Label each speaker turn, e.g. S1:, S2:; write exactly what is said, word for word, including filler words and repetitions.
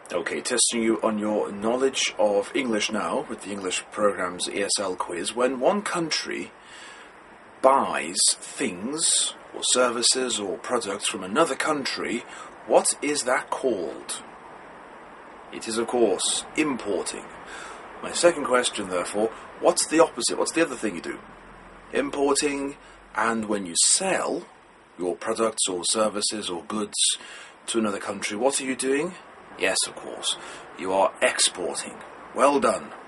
S1: Okay, testing you on your knowledge of English now with the English program's E S L quiz. When one country buys things or services or products from another country, what is that called? It is, of course, importing. My second question, therefore, what's the opposite? What's the other thing you do? Importing, and when you sell your products or services or goods to another country, what are you doing? Yes, of course, you are exporting. Well done.